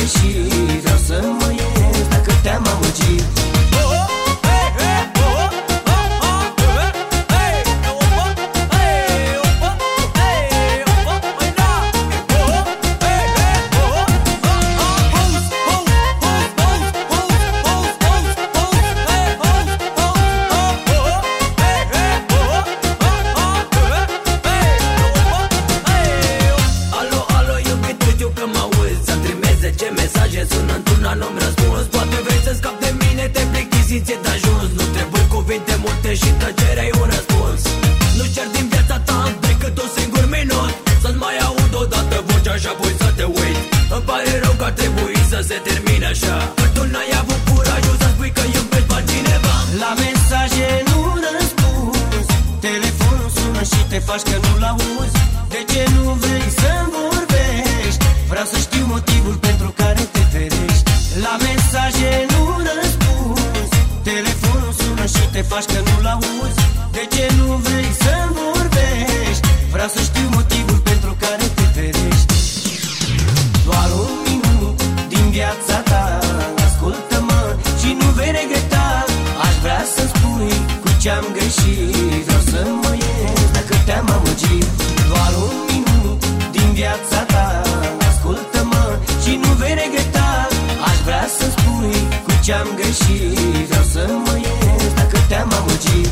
greșit. Vreau să mă ierți dacă te-am amăgit. Sună într-una, nu-mi răspuns. Poate vrei să scapi de mine, te plictisi, ți-e de ajuns. Nu trebuie cuvinte multe și tăcerea e un răspuns. Nu cer din viața ta decât un singur minut, să-ți mai aud odată vocea și apoi să te uit. Îmi pare rău că ar trebui să se termine așa, că tu n-ai avut curajul să spui că iubești pe cineva. La mesaje nu răspunzi, telefonul sună și te faci că nu-l auzi. De ce nu vrei să-mi vorbești? Vreau să știu motivul pentru care te ferești. La mesaje nu răspunzi, telefonul sună și te faci că nu-l auzi. De ce nu vrei să-mi vorbești? Vreau să știu motivul pentru care te ferești. Doar un minut din viața ta, ascultă-mă și nu vei regreta. Aș vrea să-mi spui cu ce-am greșit. Vreau să mă ierți dacă te-am amăgit. Doar un minut din viața ta, ascultă-mă și nu vei regreta. Aș vrea să-mi spui cu ce-am greșit. Vreau să mă ierți dacă te-am amăgit.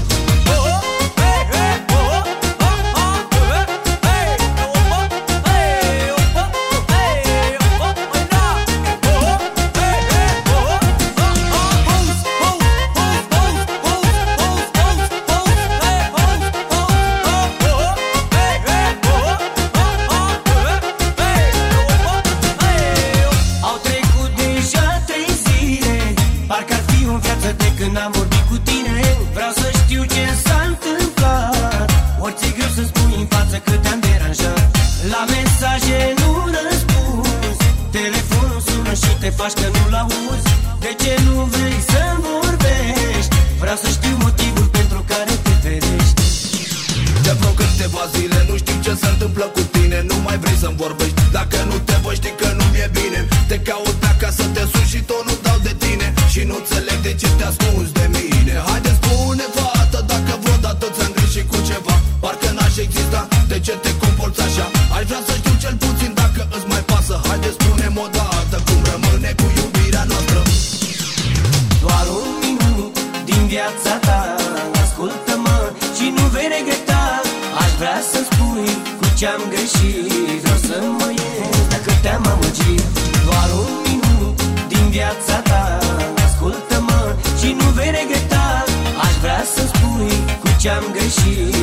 Când am vorbit cu tine, vreau să știu ce s-a întâmplat. Ori ți-e greu să spui în față că te-am deranjat. La mesaje nu răspunzi, telefonul sună și te faci că nu-l auzi. De ce nu vrei să-mi vorbești? Vreau să știu motivul pentru care te ferești. De vreo câteva zile nu știu ce se întâmplă cu tine. Nu mai vrei să-mi vorbești, dacă nu te văd știi că nu mi-e bine. Te caut ca să te sun și tot nu dau de tine. Și nu înțeleg de ce te ascunzi de mine. Haide spune, fată, dacă vreodată ți-am greșit cu ceva. Parcă n-aș exista, de ce te comporți așa? Aș vrea să știu cel puțin dacă îți mai pasă. Haide spune-mi odată cum rămâne cu iubirea noastră. Doar un minut din viața ta, ascultă-mă și nu vei regreta. Aș vrea să-mi spui cu ce-am greșit. Vreau să mă ierți dacă te-am amăgit. Doar un minut din viața ta, ascultă-mă și nu vei regreta. Aș vrea să-mi spui cu ce-am greșit.